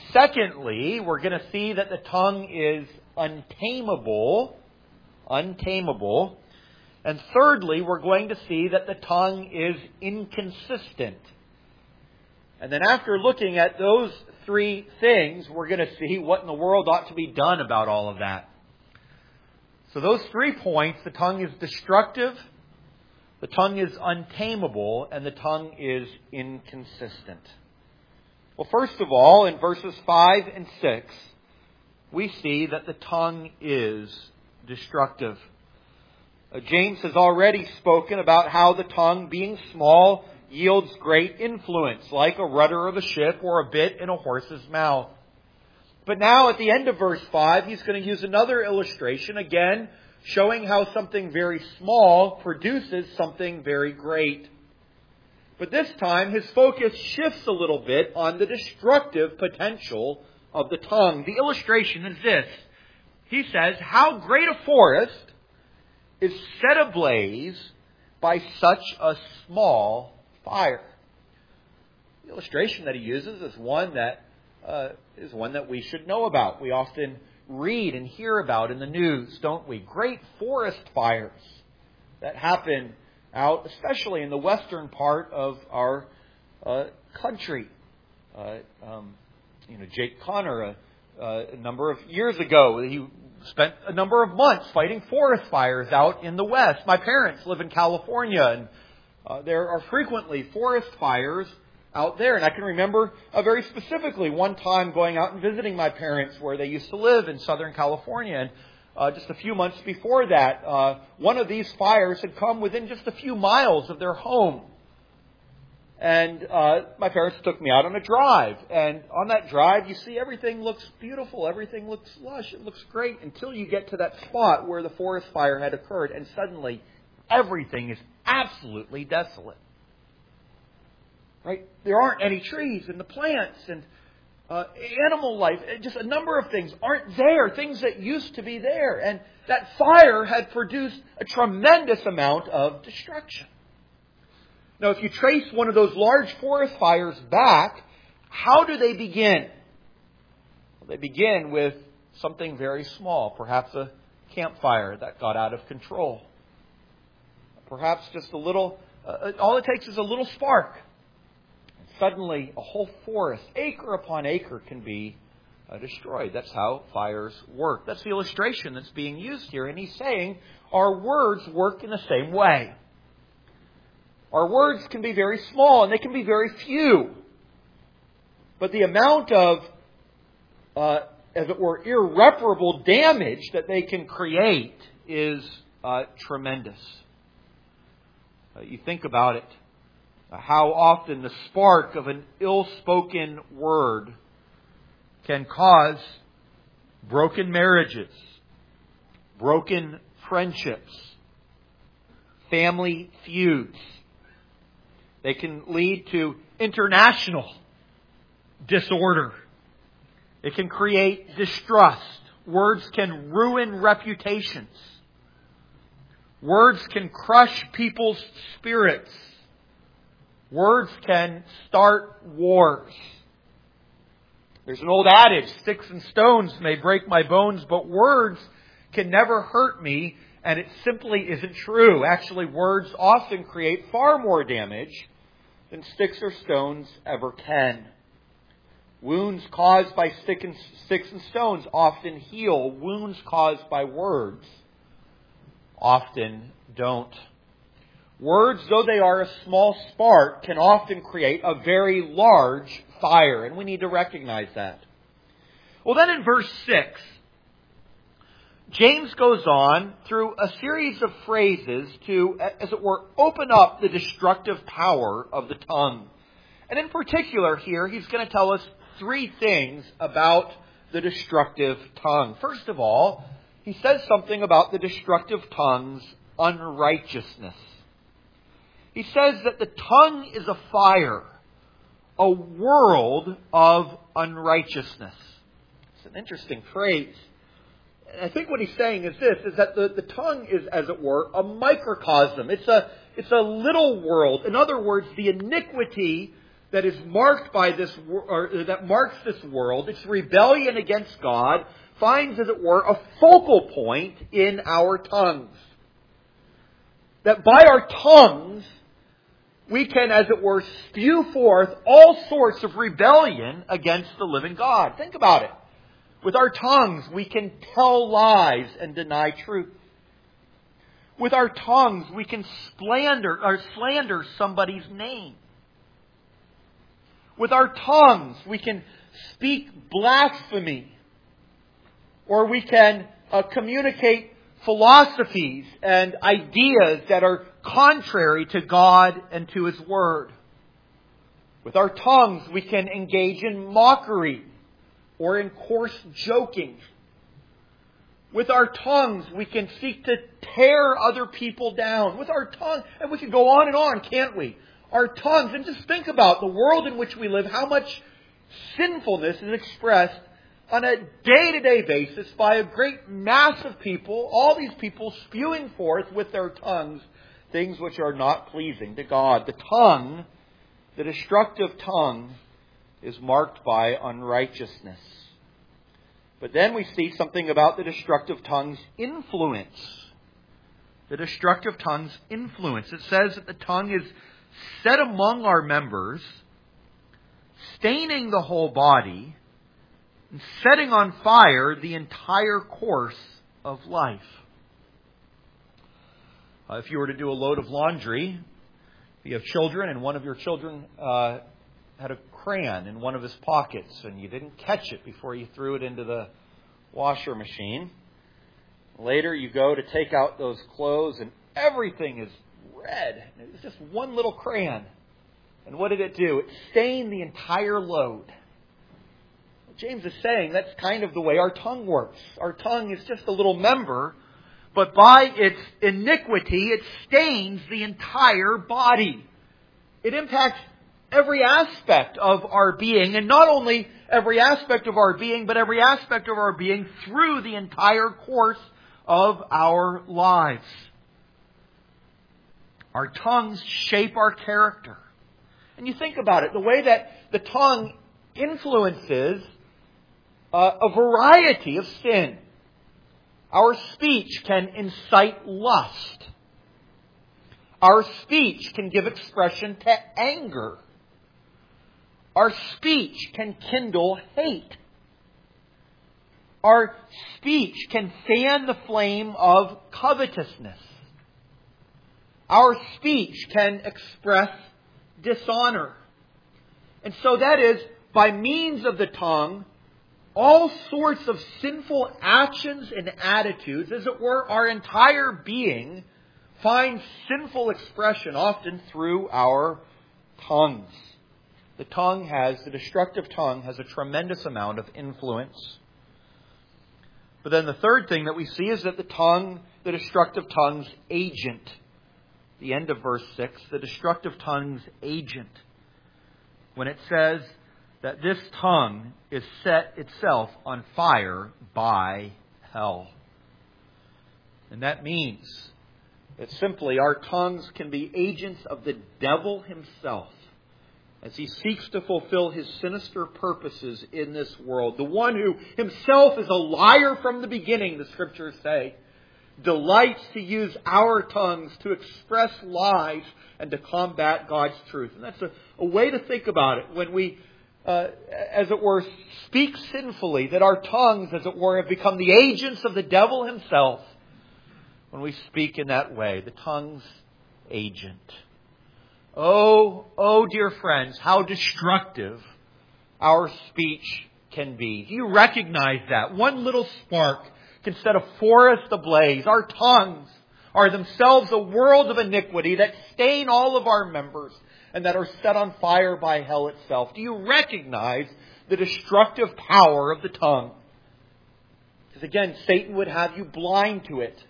Secondly, we're going to see that the tongue is untamable. Untamable. And thirdly, we're going to see that the tongue is inconsistent. And then after looking at those three things, we're going to see what in the world ought to be done about all of that. So those 3 points, the tongue is destructive, the tongue is untamable, and the tongue is inconsistent. Well, first of all, in verses 5 and 6, we see that the tongue is destructive. James has already spoken about how the tongue, being small, yields great influence, like a rudder of a ship or a bit in a horse's mouth. But now at the end of verse 5, he's going to use another illustration, again, showing how something very small produces something very great. But this time, his focus shifts a little bit on the destructive potential of the tongue. The illustration is this. He says, how great a forest is set ablaze by such a small fire. The illustration that he uses is one that we should know about. We often read and hear about in the news, don't we? Great forest fires that happen out, especially in the western part of our country. Jake Connor, a number of years ago, he spent a number of months fighting forest fires out in the west. My parents live in California, and there are frequently forest fires out there. And I can remember very specifically one time going out and visiting my parents where they used to live in Southern California. And just a few months before that, one of these fires had come within just a few miles of their home. And my parents took me out on a drive. And on that drive, you see everything looks beautiful. Everything looks lush. It looks great until you get to that spot where the forest fire had occurred. And suddenly, everything is absolutely desolate. Right? There aren't any trees, and the plants and animal life, just a number of things aren't there, things that used to be there. And that fire had produced a tremendous amount of destruction. Now, if you trace one of those large forest fires back, how do they begin? Well, they begin with something very small, perhaps a campfire that got out of control. Perhaps just a little, all it takes is a little spark. Suddenly, a whole forest, acre upon acre, can be destroyed. That's how fires work. That's the illustration that's being used here. And he's saying our words work in the same way. Our words can be very small and they can be very few. But the amount of, as it were, irreparable damage that they can create is tremendous. You think about it. How often the spark of an ill-spoken word can cause broken marriages, broken friendships, family feuds. They can lead to international disorder. It can create distrust. Words can ruin reputations. Words can crush people's spirits. Words can start wars. There's an old adage, sticks and stones may break my bones, but words can never hurt me, and it simply isn't true. Actually, words often create far more damage than sticks or stones ever can. Wounds caused by sticks and stones often heal. Wounds caused by words often don't. Words, though they are a small spark, can often create a very large fire, and we need to recognize that. Well, then in verse 6, James goes on through a series of phrases to, as it were, open up the destructive power of the tongue. And in particular here, he's going to tell us 3 things about the destructive tongue. First of all, he says something about the destructive tongue's unrighteousness. He says that the tongue is a fire, a world of unrighteousness. It's an interesting phrase. And I think what he's saying is this, is that the tongue is, as it were, a microcosm. It's a little world. In other words, the iniquity that is marked by this, or that marks this world, its rebellion against God, finds, as it were, a focal point in our tongues. That by our tongues, we can, as it were, spew forth all sorts of rebellion against the living God. Think about it. With our tongues, we can tell lies and deny truth. With our tongues, we can slander somebody's name. With our tongues, we can speak blasphemy. Or we can communicate philosophies and ideas that are contrary to God and to His Word. With our tongues, we can engage in mockery or in coarse joking. With our tongues, we can seek to tear other people down. With our tongue, and we can go on and on, can't we? Our tongues, and just think about the world in which we live, how much sinfulness is expressed on a day-to-day basis by a great mass of people, all these people spewing forth with their tongues things which are not pleasing to God. The tongue, the destructive tongue, is marked by unrighteousness. But then we see something about the destructive tongue's influence. The destructive tongue's influence. It says that the tongue is set among our members, staining the whole body, and setting on fire the entire course of life. If you were to do a load of laundry, if you have children and one of your children had a crayon in one of his pockets and you didn't catch it before you threw it into the washer machine, later you go to take out those clothes and everything is red. It was just one little crayon. And what did it do? It stained the entire load. James is saying that's kind of the way our tongue works. Our tongue is just a little member, but by its iniquity, it stains the entire body. It impacts every aspect of our being, and not only every aspect of our being, but every aspect of our being through the entire course of our lives. Our tongues shape our character. And you think about it, the way that the tongue influences a variety of sin. Our speech can incite lust. Our speech can give expression to anger. Our speech can kindle hate. Our speech can fan the flame of covetousness. Our speech can express dishonor. And so that is, by means of the tongue, all sorts of sinful actions and attitudes, as it were, our entire being finds sinful expression often through our tongues. The destructive tongue has a tremendous amount of influence. But then the third thing that we see is that the destructive tongue's agent. The end of verse 6, the destructive tongue's agent. When it says that this tongue is set itself on fire by hell. And that means that simply our tongues can be agents of the devil himself as he seeks to fulfill his sinister purposes in this world. The one who himself is a liar from the beginning, the Scriptures say, delights to use our tongues to express lies and to combat God's truth. And that's a way to think about it when we, as it were, speak sinfully, that our tongues, as it were, have become the agents of the devil himself. When we speak in that way, the tongue's agent. Oh, dear friends, how destructive our speech can be. Do you recognize that? One little spark can set a forest ablaze. Our tongues are themselves a world of iniquity that stain all of our members and that are set on fire by hell itself. Do you recognize the destructive power of the tongue? Because again, Satan would have you blind to it.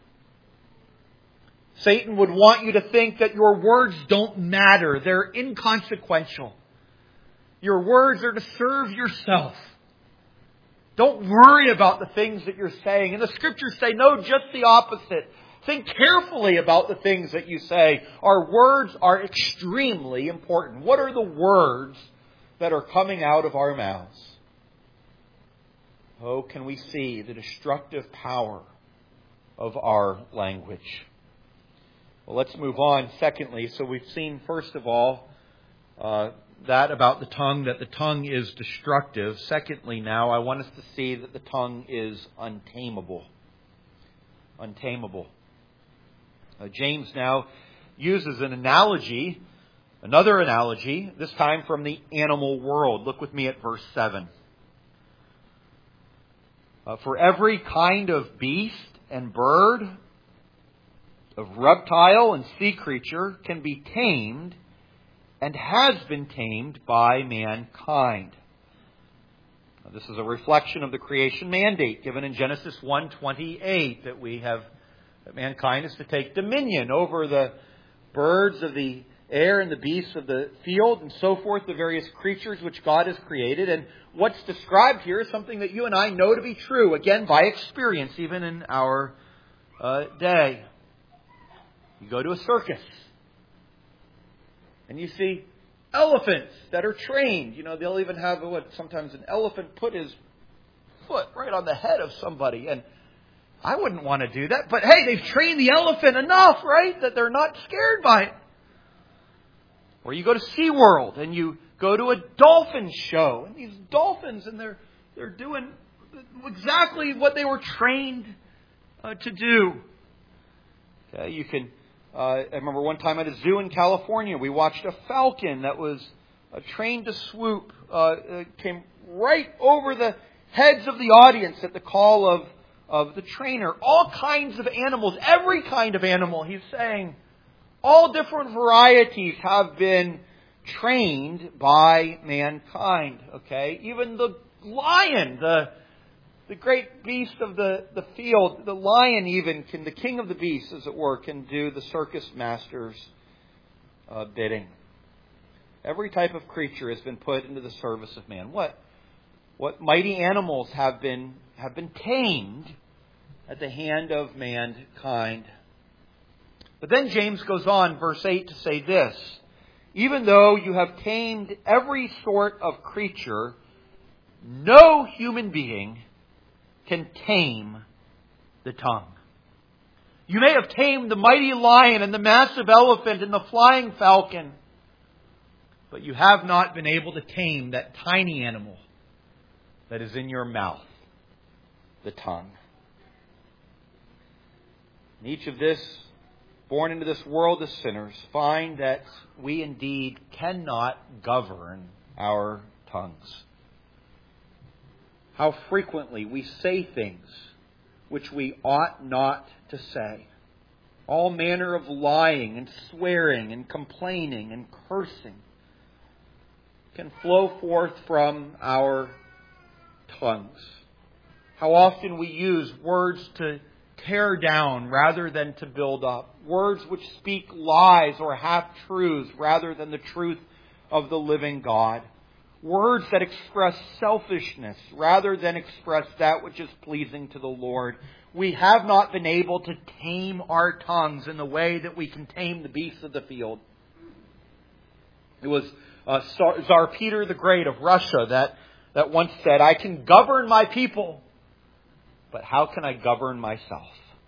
Satan would want you to think that your words don't matter. They're inconsequential. Your words are to serve yourself. Don't worry about the things that you're saying. And the Scriptures say, no, just the opposite. Think carefully about the things that you say. Our words are extremely important. What are the words that are coming out of our mouths? Oh, can we see the destructive power of our language? Well, let's move on. Secondly, so we've seen, first of all, that about the tongue, that the tongue is destructive. Secondly, now, I want us to see that the tongue is untamable. Untamable. James now uses an analogy, another analogy, this time from the animal world. Look with me at verse 7. For every kind of beast and bird, of reptile and sea creature can be tamed and has been tamed by mankind. Now, this is a reflection of the creation mandate given in Genesis 1:28 that mankind is to take dominion over the birds of the air and the beasts of the field and so forth, the various creatures which God has created. And what's described here is something that you and I know to be true, again, by experience, even in our day. You go to a circus and you see elephants that are trained. You know, they'll even have sometimes an elephant put his foot right on the head of somebody. And I wouldn't want to do that. But hey, they've trained the elephant enough, right, that they're not scared by it. Or you go to SeaWorld and you go to a dolphin show. And these dolphins, and they're doing exactly what they were trained to do. Okay, you can... I remember one time at a zoo in California, we watched a falcon that was trained to swoop. Came right over the heads of the audience at the call of the trainer. All kinds of animals, every kind of animal, he's saying, all different varieties have been trained by mankind. Okay, even the lion, the great beast of the field, the lion even can, the king of the beasts, as it were, can do the circus master's bidding. Every type of creature has been put into the service of man. What mighty animals have been tamed at the hand of mankind. But then James goes on, verse 8, to say this: even though you have tamed every sort of creature, no human being can tame the tongue. You may have tamed the mighty lion and the massive elephant and the flying falcon, but you have not been able to tame that tiny animal that is in your mouth, the tongue. And each of this, born into this world as sinners, find that we indeed cannot govern our tongues. How frequently we say things which we ought not to say. All manner of lying and swearing and complaining and cursing can flow forth from our tongues. How often we use words to tear down rather than to build up. Words which speak lies or half-truths rather than the truth of the living God. Words that express selfishness rather than express that which is pleasing to the Lord. We have not been able to tame our tongues in the way that we can tame the beasts of the field. It was Tsar Peter the Great of Russia that once said, "I can govern my people, but how can I govern myself?"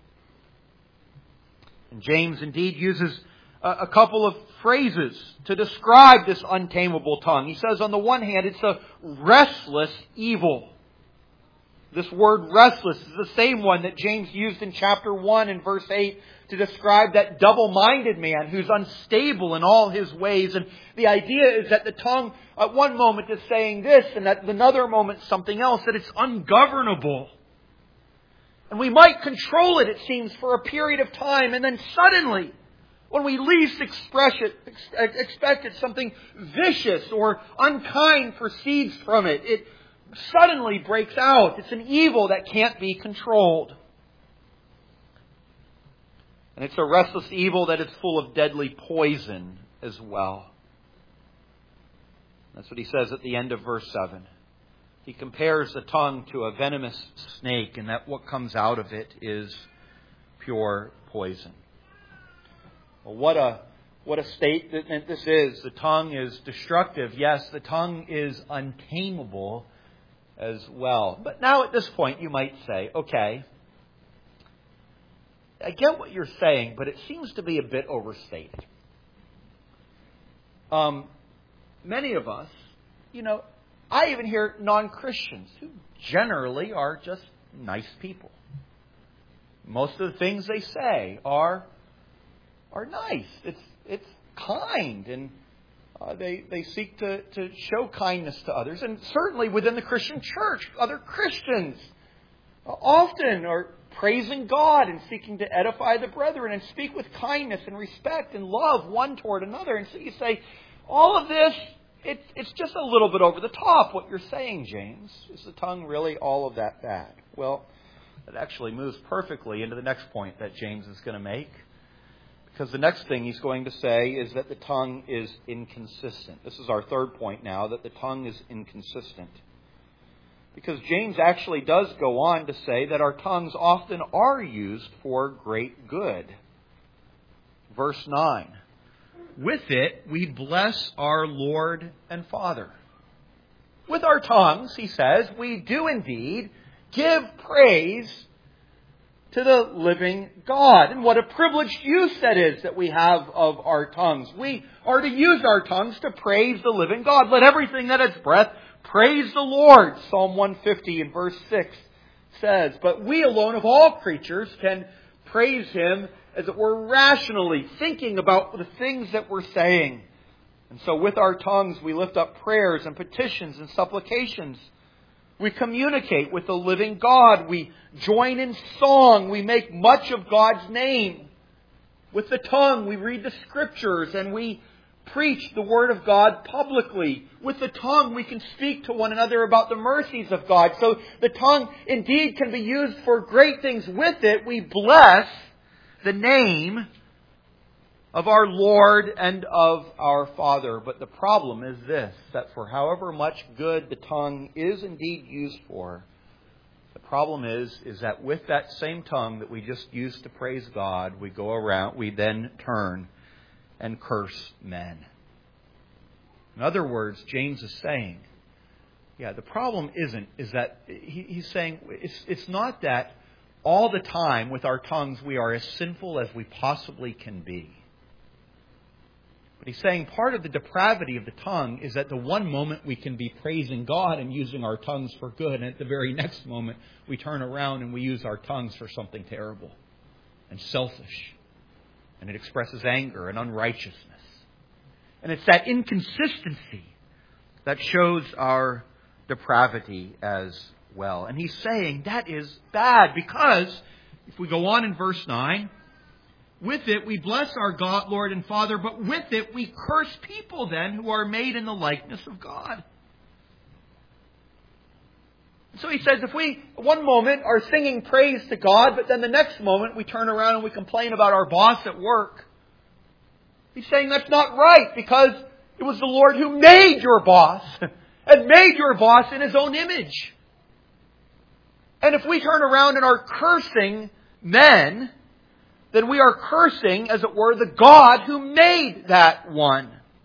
And James indeed uses a couple of phrases to describe this untamable tongue. He says, on the one hand, it's a restless evil. This word restless is the same one that James used in chapter 1 and verse 8 to describe that double-minded man who's unstable in all his ways. And the idea is that the tongue at one moment is saying this and at another moment something else, that it's ungovernable. And we might control it, it seems, for a period of time, and then suddenly, when we least expect it, something vicious or unkind proceeds from it. It suddenly breaks out. It's an evil that can't be controlled. And it's a restless evil that is full of deadly poison as well. That's what he says at the end of verse 7. He compares the tongue to a venomous snake, and that what comes out of it is pure poison. Well, what a statement this is. The tongue is destructive. Yes, the tongue is untamable as well. But now at this point you might say, okay, I get what you're saying, but it seems to be a bit overstated. Many of us, I even hear non-Christians who generally are just nice people. Most of the things they say are nice. It's kind, and they seek to show kindness to others. And certainly within the Christian church, other Christians often are praising God and seeking to edify the brethren and speak with kindness and respect and love one toward another. And so you say, all of this, it's just a little bit over the top what you're saying, James. Is the tongue really all of that bad? Well, that actually moves perfectly into the next point that James is going to make. Because the next thing he's going to say is that the tongue is inconsistent. This is our third point now, that the tongue is inconsistent. Because James actually does go on to say that our tongues often are used for great good. Verse 9. With it we bless our Lord and Father. With our tongues, he says, we do indeed give praise to the living God. And what a privileged use that is that we have of our tongues. We are to use our tongues to praise the living God. Let everything that has breath praise the Lord. Psalm 150 in verse 6 says, but we alone of all creatures can praise Him, as it were, rationally, thinking about the things that we're saying. And so with our tongues we lift up prayers and petitions and supplications. We communicate with the living God. We join in song. We make much of God's name. With the tongue, we read the Scriptures and we preach the Word of God publicly. With the tongue, we can speak to one another about the mercies of God. So the tongue indeed can be used for great things. With it, we bless the name of our Lord and of our Father. But the problem is this, that for however much good the tongue is indeed used for, the problem is that with that same tongue that we just used to praise God, we then turn and curse men. In other words, James is saying, the problem is that he's saying it's not that all the time with our tongues we are as sinful as we possibly can be. But he's saying part of the depravity of the tongue is that the one moment we can be praising God and using our tongues for good, and at the very next moment we turn around and we use our tongues for something terrible and selfish. And it expresses anger and unrighteousness. And it's that inconsistency that shows our depravity as well. And he's saying that is bad because, if we go on in verse 9, with it we bless our God, Lord and Father, but with it we curse people then who are made in the likeness of God. So he says if we, one moment, are singing praise to God, but then the next moment we turn around and we complain about our boss at work, he's saying that's not right because it was the Lord who made your boss and made your boss in His own image. And if we turn around and are cursing men, then we are cursing, as it were, the God who made that one.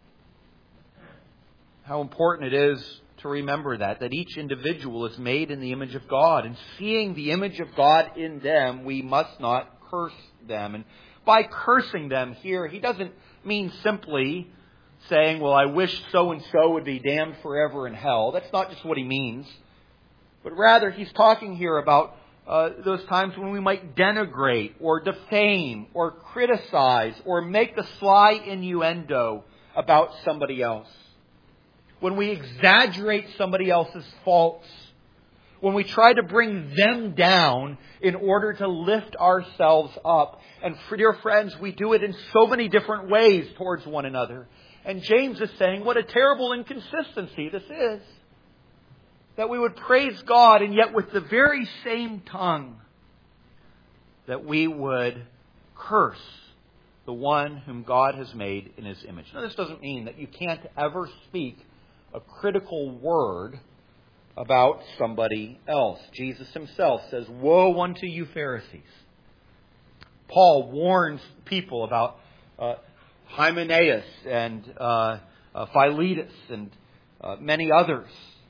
How important it is to remember that each individual is made in the image of God. And seeing the image of God in them, we must not curse them. And by cursing them here, he doesn't mean simply saying, well, I wish so-and-so would be damned forever in hell. That's not just what he means. But rather, he's talking here about those times when we might denigrate or defame or criticize or make the sly innuendo about somebody else. When we exaggerate somebody else's faults. When we try to bring them down in order to lift ourselves up. And dear friends, we do it in so many different ways towards one another. And James is saying what a terrible inconsistency this is. That we would praise God, and yet with the very same tongue that we would curse the one whom God has made in His image. Now, this doesn't mean that you can't ever speak a critical word about somebody else. Jesus Himself says, "Woe unto you, Pharisees! Paul warns people about Hymenaeus and Philetus and many others.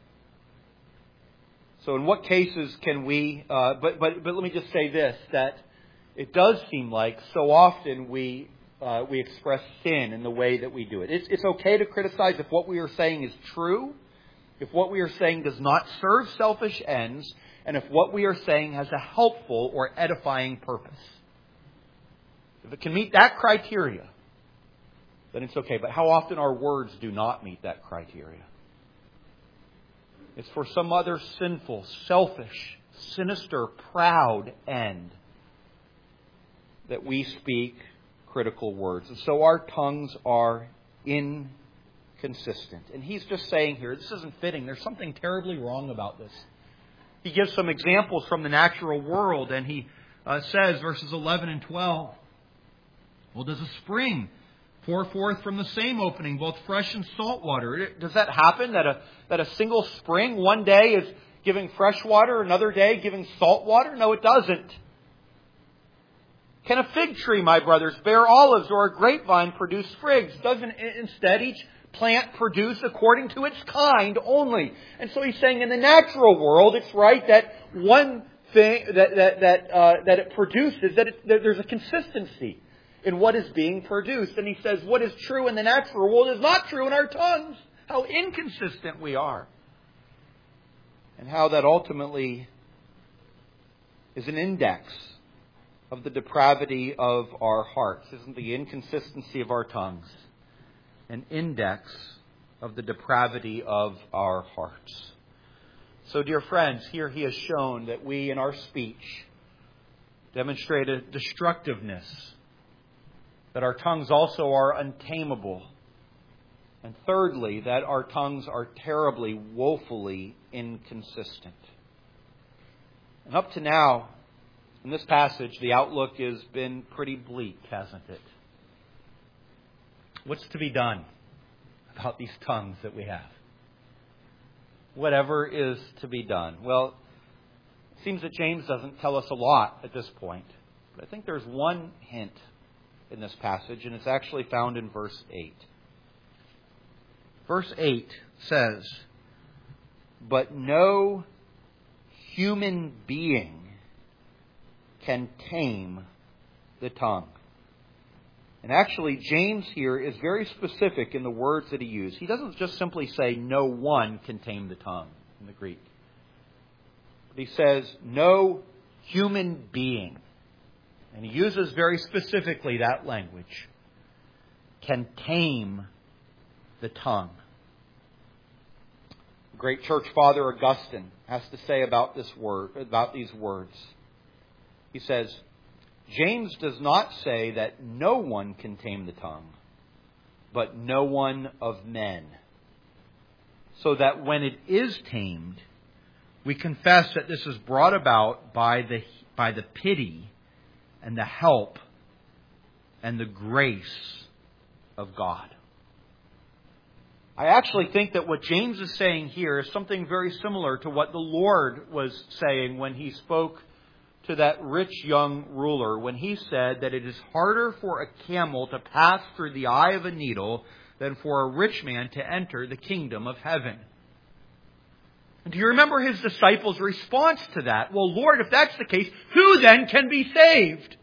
So in what cases can we... But let me just say this, that it does seem like so often we express sin in the way that we do it. It's okay to criticize if what we are saying is true, if what we are saying does not serve selfish ends, and if what we are saying has a helpful or edifying purpose. If it can meet that criteria, then it's okay. But how often our words do not meet that criteria? It's for some other sinful, selfish, sinister, proud end that we speak critical words. And so our tongues are inconsistent. And he's just saying here, this isn't fitting. There's something terribly wrong about this. He gives some examples from the natural world, and he says, verses 11 and 12, well, does a spring pour forth from the same opening both fresh and salt water? Does that happen, that a single spring one day is giving fresh water, another day giving salt water? No, it doesn't. Can a fig tree, my brothers, bear olives, or a grapevine produce figs? Doesn't instead each plant produce according to its kind only? And so he's saying in the natural world, it's right that one thing that it produces, that there's a consistency in what is being produced. And he says what is true in the natural world is not true in our tongues. How inconsistent we are. And how that ultimately is an index of the depravity of our hearts. Isn't the inconsistency of our tongues an index of the depravity of our hearts? So, dear friends, here he has shown that we in our speech demonstrate a destructiveness, that our tongues also are untamable, and thirdly, that our tongues are terribly, woefully inconsistent. And up to now, in this passage, the outlook has been pretty bleak, hasn't it? What's to be done about these tongues that we have? Whatever is to be done. Well, it seems that James doesn't tell us a lot at this point. But I think there's one hint in this passage, and it's actually found in verse 8. Verse 8 says, "But no human being can tame the tongue." And actually, James here is very specific in the words that he uses. He doesn't just simply say, no one can tame the tongue in the Greek. But he says, no human being. And he uses very specifically that language. Can tame the tongue. The great church father Augustine has to say about these words. He says, James does not say that no one can tame the tongue, but no one of men. So that when it is tamed, we confess that this is brought about by the pity and the help and the grace of God. I actually think that what James is saying here is something very similar to what the Lord was saying when He spoke to that rich young ruler, when He said that it is harder for a camel to pass through the eye of a needle than for a rich man to enter the kingdom of heaven. And do you remember His disciples' response to that? Well, Lord, if that's the case, who then can be saved?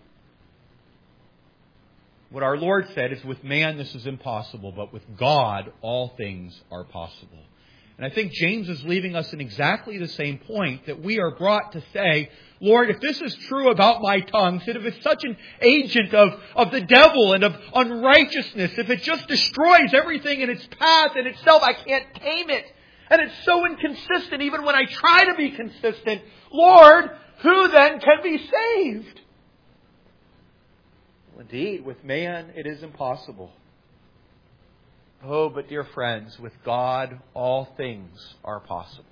What our Lord said is, with man this is impossible, but with God all things are possible. And I think James is leaving us in exactly the same point, that we are brought to say, Lord, if this is true about my tongue, if it's such an agent of the devil and of unrighteousness, if it just destroys everything in its path and itself, I can't tame it. And it's so inconsistent even when I try to be consistent. Lord, who then can be saved? Well, indeed, with man it is impossible. Oh, but dear friends, with God all things are possible.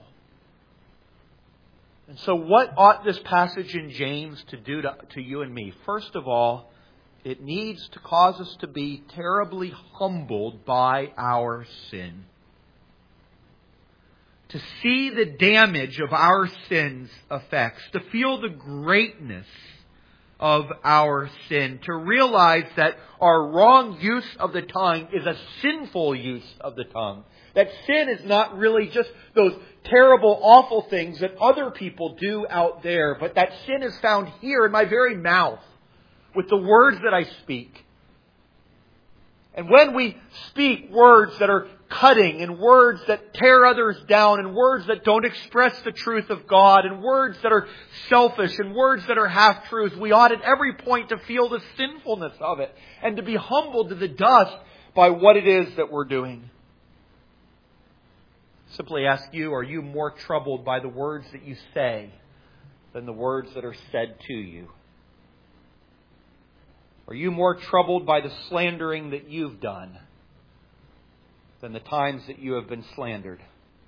And so what ought this passage in James to do to you and me? First of all, it needs to cause us to be terribly humbled by our sin. To see the damage of our sin's effects. To feel the greatness of our sin. To realize that our wrong use of the tongue is a sinful use of the tongue. That sin is not really just those terrible, awful things that other people do out there, but that sin is found here in my very mouth with the words that I speak. And when we speak words that are cutting and words that tear others down and words that don't express the truth of God and words that are selfish and words that are half-truths, we ought at every point to feel the sinfulness of it and to be humbled to the dust by what it is that we're doing. Simply ask you, are you more troubled by the words that you say than the words that are said to you? Are you more troubled by the slandering that you've done than the times that you have been slandered?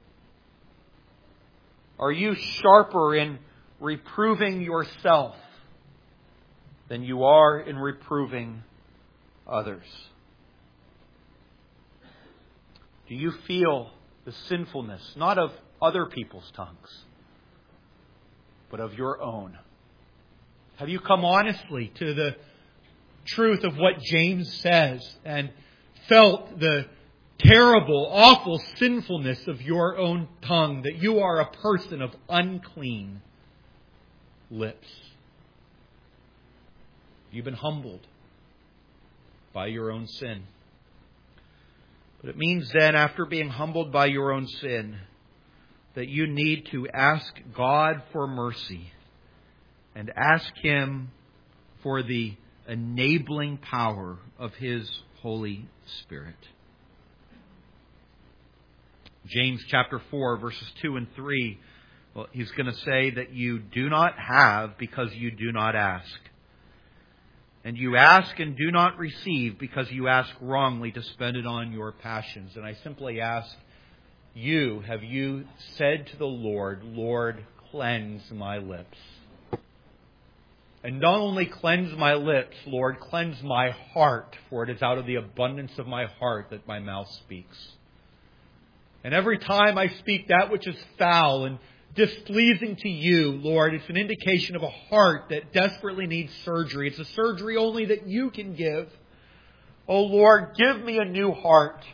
Are you sharper in reproving yourself than you are in reproving others? Do you feel the sinfulness, not of other people's tongues, but of your own? Have you come honestly to the truth of what James says and felt the terrible, awful sinfulness of your own tongue, that you are a person of unclean lips? You've been humbled by your own sin. But it means then, after being humbled by your own sin, that you need to ask God for mercy and ask Him for the enabling power of His Holy Spirit. James chapter 4, verses 2 and 3, well, he's going to say that you do not have because you do not ask. And you ask and do not receive because you ask wrongly to spend it on your passions. And I simply ask you, have you said to the Lord, Lord, cleanse my lips? And not only cleanse my lips, Lord, cleanse my heart, for it is out of the abundance of my heart that my mouth speaks. And every time I speak that which is foul and displeasing to you, Lord, it's an indication of a heart that desperately needs surgery. It's a surgery only that you can give. Oh Lord, give me a new heart.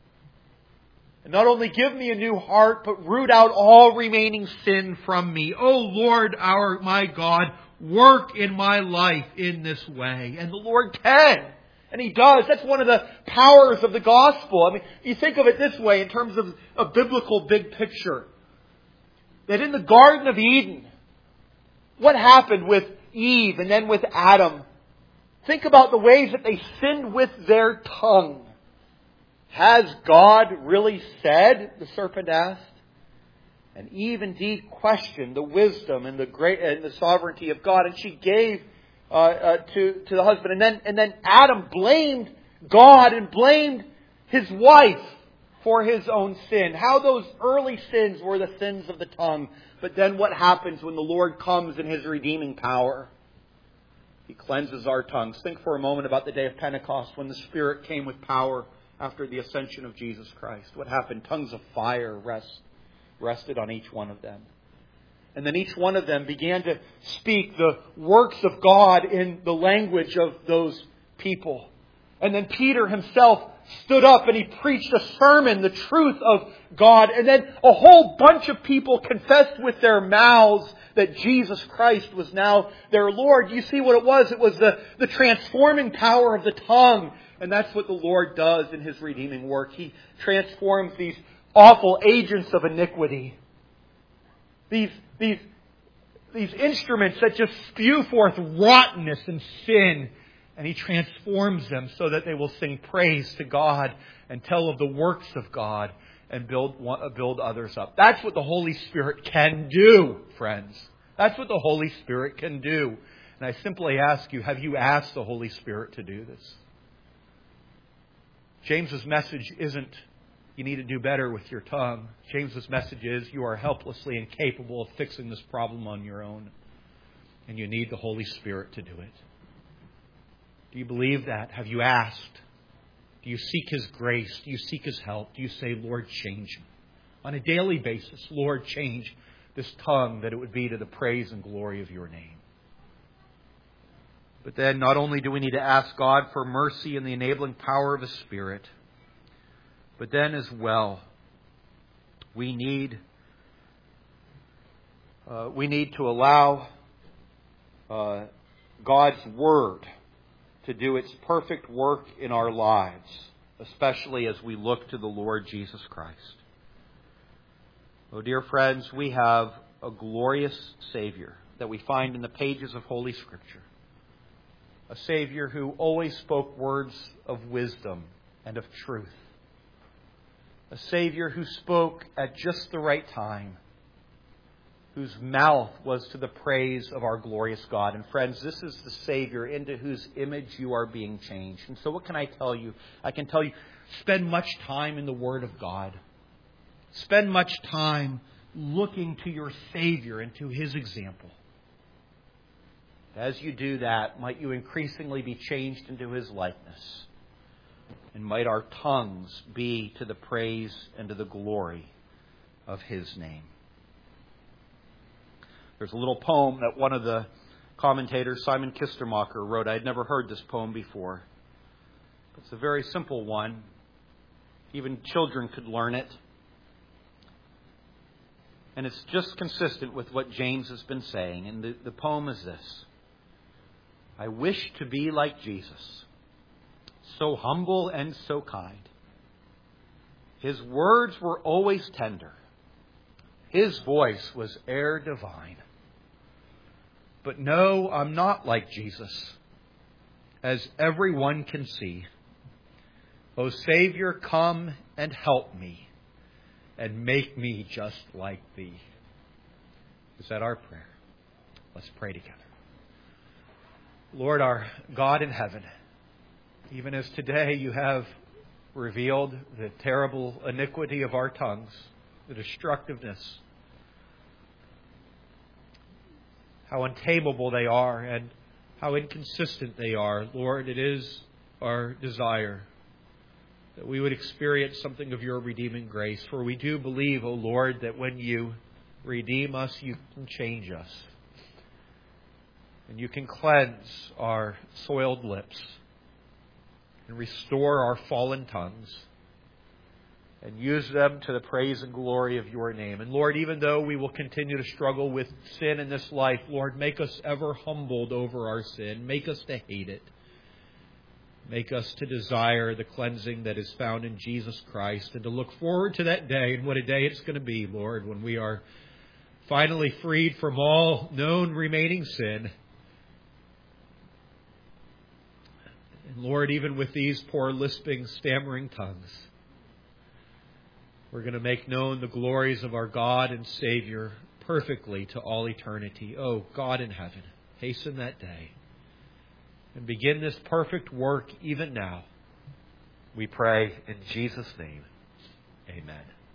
And not only give me a new heart, but root out all remaining sin from me. Oh Lord, my God, work in my life in this way. And the Lord can. And He does. That's one of the powers of the gospel. I mean, you think of it this way in terms of a biblical big picture. That in the Garden of Eden, what happened with Eve and then with Adam? Think about the ways that they sinned with their tongue. Has God really said? The serpent asked. And Eve indeed questioned the wisdom and the sovereignty of God, and she gave to the husband. And then Adam blamed God and blamed his wife for his own sin. How those early sins were the sins of the tongue. But then what happens when the Lord comes in His redeeming power? He cleanses our tongues. Think for a moment about the day of Pentecost when the Spirit came with power after the ascension of Jesus Christ. What happened? Tongues of fire rested on each one of them. And then each one of them began to speak the works of God in the language of those people. And then Peter himself stood up and he preached a sermon, the truth of God. And then a whole bunch of people confessed with their mouths that Jesus Christ was now their Lord. You see what it was? It was the transforming power of the tongue. And that's what the Lord does in His redeeming work. He transforms these awful agents of iniquity. These instruments that just spew forth rottenness and sin. And He transforms them so that they will sing praise to God and tell of the works of God and build others up. That's what the Holy Spirit can do, friends. That's what the Holy Spirit can do. And I simply ask you, have you asked the Holy Spirit to do this? James's message isn't you need to do better with your tongue. James's message is you are helplessly incapable of fixing this problem on your own. And you need the Holy Spirit to do it. Do you believe that? Have you asked? Do you seek His grace? Do you seek His help? Do you say, Lord, change me? On a daily basis, Lord, change this tongue that it would be to the praise and glory of Your name. But then not only do we need to ask God for mercy and the enabling power of His Spirit, but then as well, we need to allow God's Word to do its perfect work in our lives, especially as we look to the Lord Jesus Christ. Oh, dear friends, we have a glorious Savior that we find in the pages of Holy Scripture. A Savior who always spoke words of wisdom and of truth. A Savior who spoke at just the right time, whose mouth was to the praise of our glorious God. And friends, this is the Savior into whose image you are being changed. And so what can I tell you? I can tell you, spend much time in the Word of God. Spend much time looking to your Savior and to His example. As you do that, might you increasingly be changed into His likeness. And might our tongues be to the praise and to the glory of His name. There's a little poem that one of the commentators, Simon Kistemacher, wrote. I had never heard this poem before. It's a very simple one. Even children could learn it. And it's just consistent with what James has been saying. And the poem is this. I wish to be like Jesus, so humble and so kind. His words were always tender. His voice was e'er divine. But no, I'm not like Jesus, as everyone can see. O Savior, come and help me, and make me just like Thee. Is that our prayer? Let's pray together. Lord, our God in heaven, even as today you have revealed the terrible iniquity of our tongues, the destructiveness, how untamable they are and how inconsistent they are. Lord, it is our desire that we would experience something of your redeeming grace. For we do believe, O Lord, that when you redeem us, you can change us. And you can cleanse our soiled lips and restore our fallen tongues and use them to the praise and glory of your name. And Lord, even though we will continue to struggle with sin in this life, Lord, make us ever humbled over our sin. Make us to hate it. Make us to desire the cleansing that is found in Jesus Christ and to look forward to that day, and what a day it's going to be, Lord, when we are finally freed from all known remaining sin. And Lord, even with these poor lisping, stammering tongues, we're going to make known the glories of our God and Savior perfectly to all eternity. Oh, God in heaven, hasten that day and begin this perfect work even now. We pray in Jesus' name. Amen.